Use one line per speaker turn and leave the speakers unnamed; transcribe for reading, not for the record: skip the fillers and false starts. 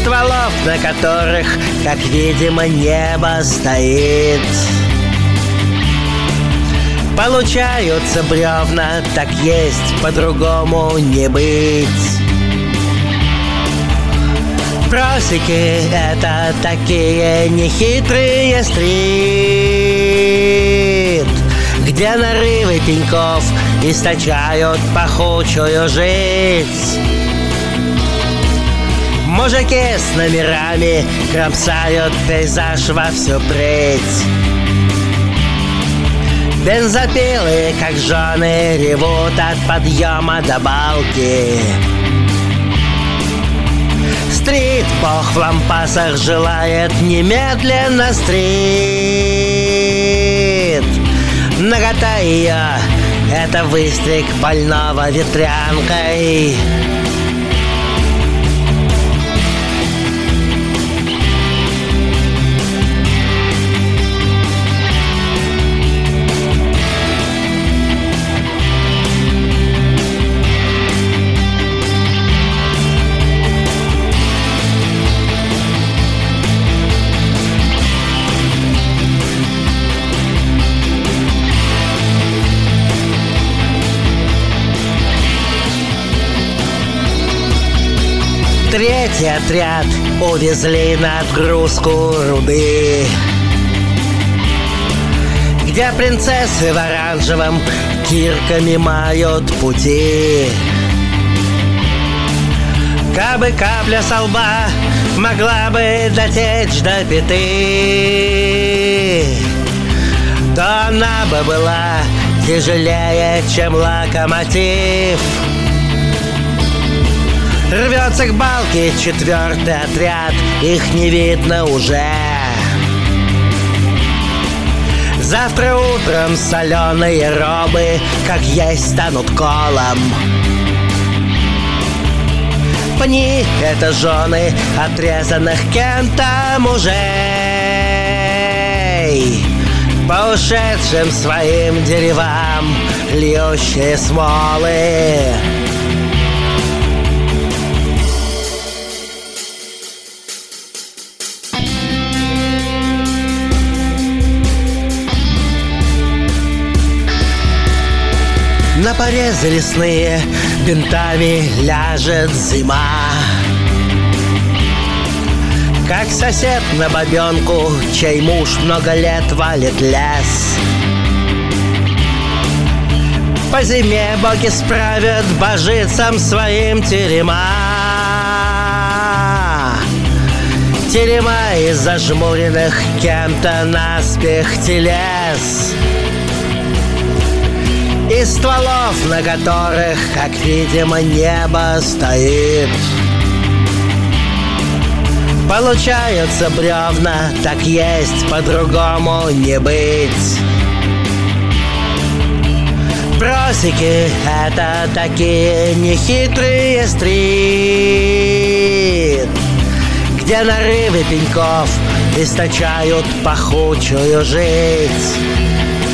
стволов, на которых, как видимо, небо стоит. Получаются бревна, так есть, по-другому не быть. Просеки — это такие нехитрые стрит, где нарывы пеньков источают пахучую жить. Мужики с номерами кромсают пейзаж во всю прыть. Бензопилы, как жены, ревут от подъема до балки. Стрит-бог в лампасах желает немедленно стрит. Нагота ее — это выстриг больного ветрянкой. Третий отряд увезли на отгрузку руды, где принцессы в оранжевом кирками мают пути. Кабы капля со лба могла бы дотечь до пяты, то она бы была тяжелее, чем локомотив. Рвется к балке четвертый отряд, их не видно уже. Завтра утром соленые робы, как есть, станут колом. Пни — это жены отрезанных кем-то мужей, по ушедшим своим деревам льющие смолы. На порезы лесные бинтами ляжет зима, как сосед на бабенку, чей муж много лет валит лес. По зиме боги справят божицам своим терема. Терема из зажмуренных кем-то наспех телес, из стволов, на которых, как видимо, небо стоит. Получаются бревна, так есть, по-другому не быть. Просеки — это такие нехитрые стрит, где нарывы пеньков источают пахучую жить.